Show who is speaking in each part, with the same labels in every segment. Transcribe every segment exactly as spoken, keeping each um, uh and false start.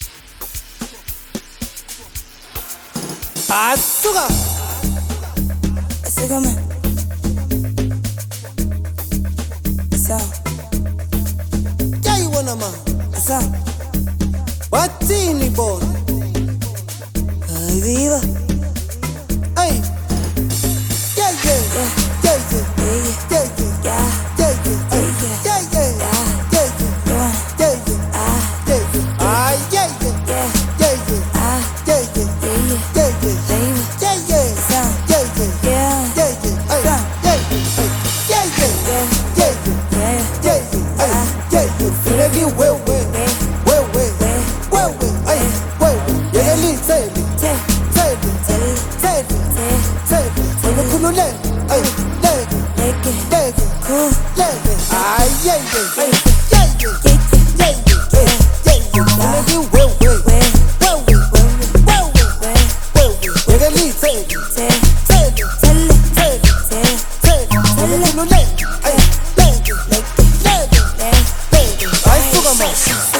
Speaker 1: Asuka
Speaker 2: Asuka man Asa
Speaker 1: Jai wana ma
Speaker 2: Asa
Speaker 1: Watini bon
Speaker 2: Ay viva
Speaker 1: Ay Yeah yeah Yeah yeah Yeah yeah
Speaker 2: Yeah
Speaker 1: Yeah yeah Yeah yeah Yeah yeah Yeah yeah Yeah yeah Ah yeah yeah Yeah yeah
Speaker 2: Ah
Speaker 1: Yeah yeah
Speaker 2: Yeah yeah
Speaker 1: Yeah yeah
Speaker 2: Baby
Speaker 1: Yeah yeah
Speaker 2: Asa
Speaker 1: Yeah yeah
Speaker 2: Yeah
Speaker 1: Yeah yeah Ay Yeah yeah Yeah yeah Yeah yeah
Speaker 2: Yeah
Speaker 1: Yeah yeah Ay yeah yeah Ready well well Well well Well well Ay well well Yeah yeah Say it
Speaker 2: Te
Speaker 1: Say it
Speaker 2: Te
Speaker 1: Say it
Speaker 2: Te
Speaker 1: Say it Ay kunu leg Ay leg
Speaker 2: Leke
Speaker 1: leg
Speaker 2: Cool
Speaker 1: leg Ay yeah yeah Ay
Speaker 2: Yeah
Speaker 1: yeah yeah
Speaker 2: Yeah
Speaker 1: Yeah yeah Yeah yeah Ready well well
Speaker 2: Well
Speaker 1: Well well Well well
Speaker 2: Well
Speaker 1: Well well Yeah yeah Say it
Speaker 2: Te
Speaker 1: Say it
Speaker 2: Telle
Speaker 1: Say it
Speaker 2: Te
Speaker 1: Say it Ay kunu leg Ay leg leg leg leg Ay suka ma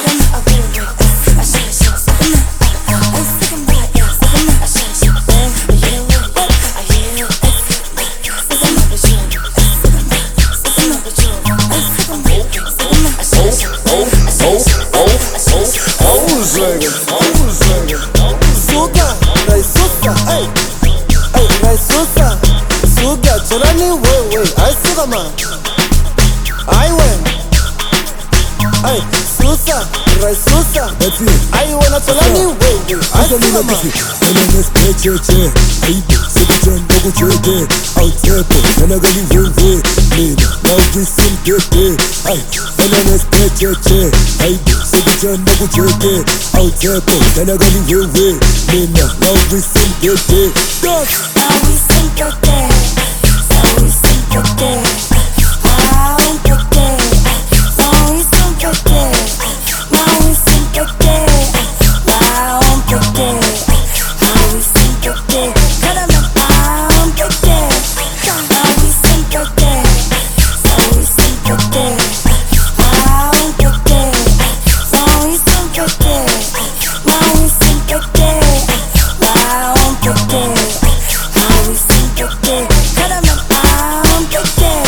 Speaker 1: Suga, rai suga, ay, ay, rai suga, suga, cholani wewe, ay suga ma, ay we, ay, susa, rai susa, ay wana cholani wewe, ay suga ma.
Speaker 3: Fenanez pecheche, aibu, sikuchanda kucheke Autepo, yanagali wewe, mina, na uvisim keke Ay, Fenanez pecheche, aibu, sikuchanda kucheke Autepo, yanagali wewe, mina, na uvisim keke Dance!
Speaker 2: Now we sink it there So we sink it there Now we sink it there So we sink it there Now we sink it there Now we sink it there Now we sink it there Cut 'em up, now we sink it there Now we sink it there So we sink it there Now we sink it there So we sink it there Now we sink it there Now we sink it there Now we sink it there Cut 'em up, now we sink it there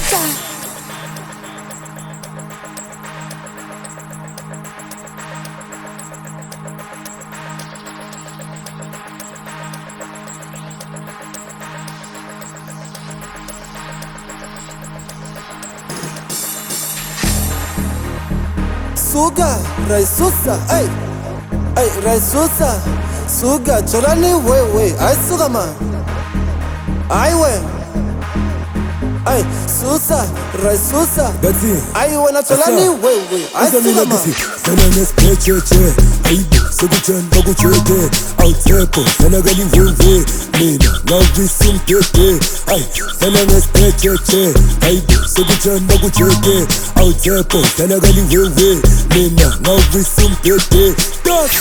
Speaker 1: Suga, rai susa, ay, ay, rai susa, suga, cholani wewe, ay suga ma, ay we, ay, susa, rai susa,
Speaker 3: That's it
Speaker 1: ay wana cholani wewe, ay suga ma.
Speaker 3: Fenanez pecheche, aibu, sikuchanda kucheke Autepo, yanagali wewe, mina, na uvisim keke Ay, Fenanez pecheche, aibu, sikuchanda kucheke Autepo, yanagali wewe, mina, na uvisim keke Dance!